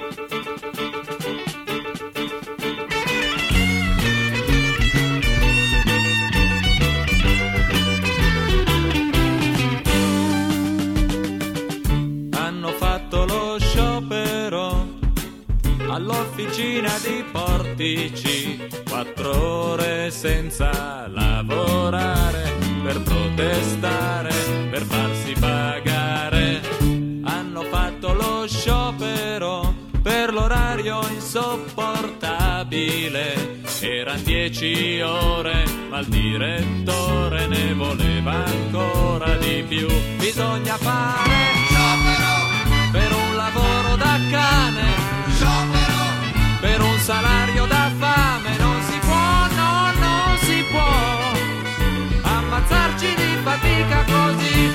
All'officina di Portici, 4 ore senza lavorare, per protestare, per farsi pagare. Hanno fatto lo sciopero per l'orario insopportabile. Eran 10 ore, ma il direttore ne voleva ancora di più. Bisogna fare sciopero per un lavoro da cane, per un salario da fame. Non si può, no, non si può ammazzarci di fatica così.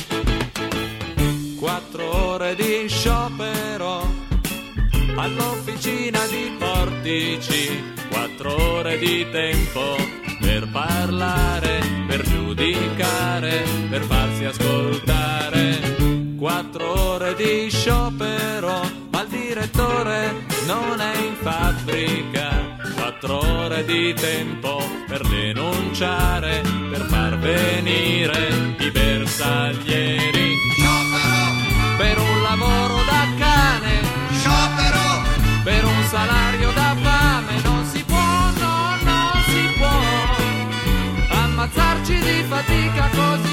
4 ore di sciopero all'officina di Portici, 4 ore di tempo per parlare, per giudicare, per farsi ascoltare. 4 ore di sciopero, ma il direttore non è in fabbrica. 4 ore di tempo per denunciare, per far venire i bersaglieri. Sciopero per un lavoro da cane, sciopero per un salario da fame. Non si può, no, non si può ammazzarci di fatica così.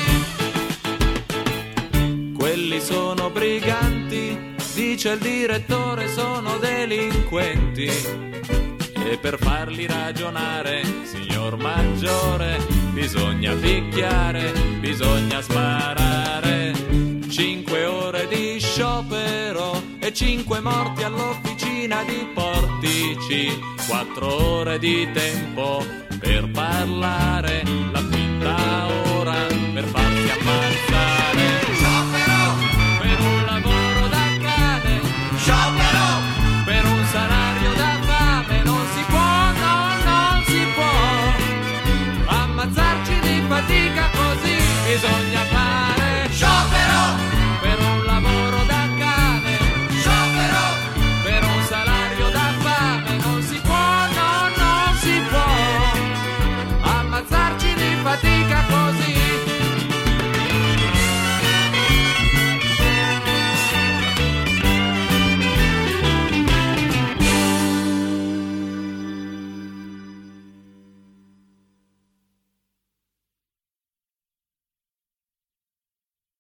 Quelli sono briganti, dice il direttore, sono delinquenti. E per farli ragionare, signor Maggiore, bisogna picchiare, bisogna sparare. 5 ore di sciopero e 5 morti all'officina di Portici. 4 ore di tempo per parlare, la quinta ora per fare